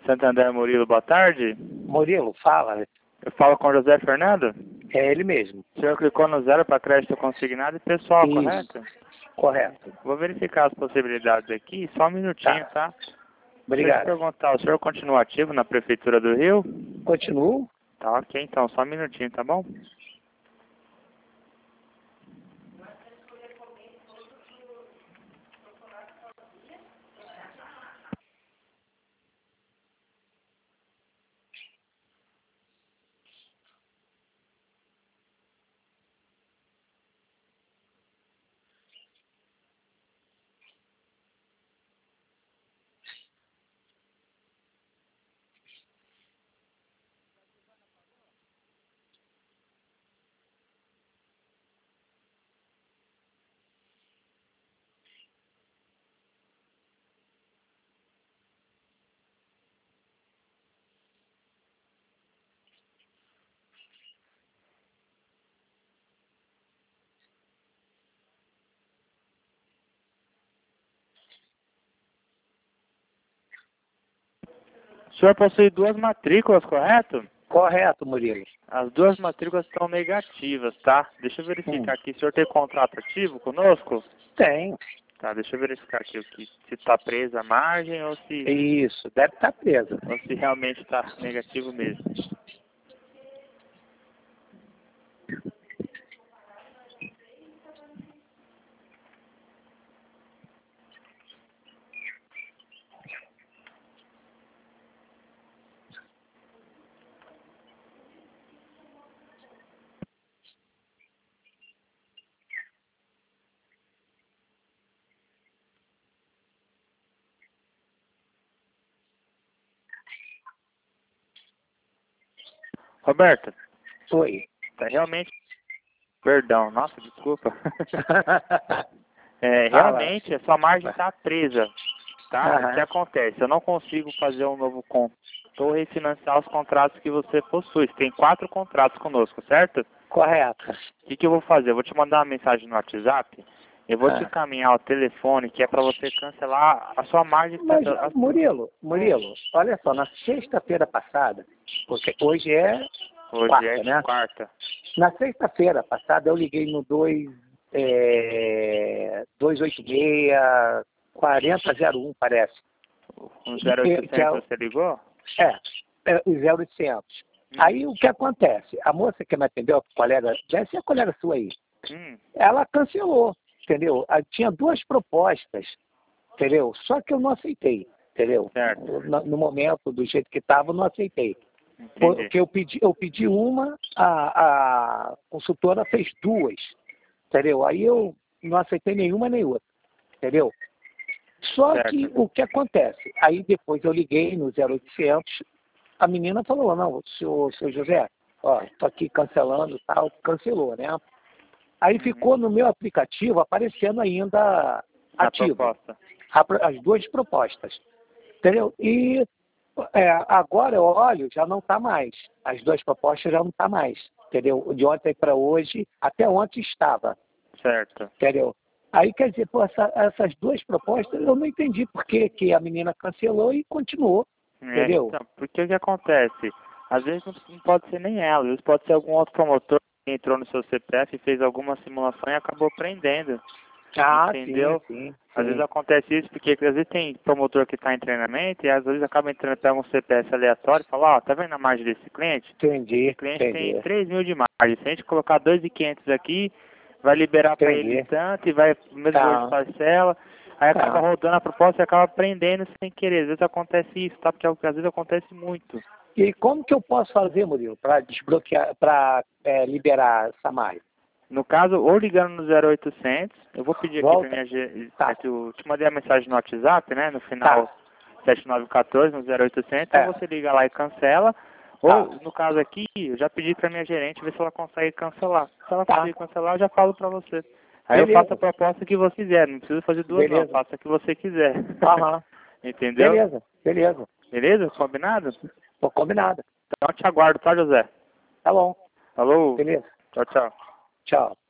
Santander Murilo, boa tarde. Murilo, fala. Eu falo com o José Fernando. É ele mesmo. O senhor clicou no 0 para crédito consignado e pessoal, Isso. correto? Correto. Vou verificar as possibilidades aqui, só um minutinho, tá? Deixa eu Obrigado. te perguntar, o senhor continua ativo na Prefeitura do Rio? Continuo? Tá, ok, então, só um minutinho, tá bom? O senhor possui duas matrículas, correto? Correto, Murilo. As duas matrículas estão negativas, tá? Deixa eu verificar aqui. O senhor tem contrato ativo conosco? Tem. Tá, deixa eu verificar aqui se está presa a margem ou Isso, deve estar presa. se realmente está negativo mesmo. Roberto, Oi. tá realmente... Perdão, nossa, desculpa. Fala. Realmente, a sua margem está presa, tá? Aham. O que acontece? Eu não consigo fazer um novo contrato ou refinanciar os contratos que você possui. Você tem 4 contratos conosco, certo? Correto. O que eu vou fazer? Eu vou te mandar uma mensagem no WhatsApp. Eu vou te encaminhar o telefone que é para você cancelar a sua margem. Mas, Murilo, olha só, na sexta-feira passada, porque hoje é Hoje quarta, é né? quarta. Na sexta-feira passada eu liguei no 286 4001, parece. Um 0800 você ligou? É o 0800. Aí o que acontece? A moça que me atendeu, a colega, deve ser a colega sua aí, ela cancelou, entendeu? Tinha 2 propostas, entendeu? Só que eu não aceitei, entendeu? Certo. No momento, do jeito que estava, eu não aceitei. Entendi. Porque eu pedi uma, a consultora fez 2, entendeu? Aí eu não aceitei nenhuma nem outra, entendeu? Só Certo. que o que acontece? Aí depois eu liguei no 0800, a menina falou, não, senhor José, ó, tô aqui cancelando, tal, cancelou, né? Aí ficou no meu aplicativo aparecendo ainda ativo. Proposta. As 2 propostas, entendeu? E agora eu olho, já não está mais. As 2 propostas já não está mais, entendeu? De ontem para hoje, até ontem estava. Certo. Entendeu? Aí, quer dizer, pô, essas 2 propostas eu não entendi por que a menina cancelou e continuou, entendeu? Então, porque o que acontece? Às vezes não pode ser nem ela, às vezes pode ser algum outro promotor que entrou no seu CPF e fez alguma simulação e acabou prendendo. Entendeu? Sim. Às vezes acontece isso porque às vezes tem promotor que está em treinamento e às vezes acaba entrando, pega um CPF aleatório e fala, ó, tá vendo a margem desse cliente? Entendi. Esse cliente tem 3 mil de margem. Se a gente colocar 2.500 aqui, vai liberar para ele tanto e vai no mesmo valor de parcela. Aí acaba rodando a proposta e acaba prendendo sem querer. Às vezes acontece isso, tá? Porque às vezes acontece muito. E como que eu posso fazer, Murilo, para desbloquear, para liberar essa margem? No caso, ou ligando no 0800, eu vou pedir aqui para minha gerente, eu te mandei a mensagem no WhatsApp, né? No final 7914, no 0800, então você liga lá e cancela. Ou, no caso aqui, eu já pedi para minha gerente ver se ela consegue cancelar. Se ela conseguir cancelar, eu já falo para você. Aí eu faço a proposta que você quiser, não precisa fazer 2 não, faça a que você quiser. Entendeu? Beleza. Beleza? Combinado? Tô combinado. Então eu te aguardo, tá, José? Tá bom. Falou. Beleza. Tchau, tchau. Tchau.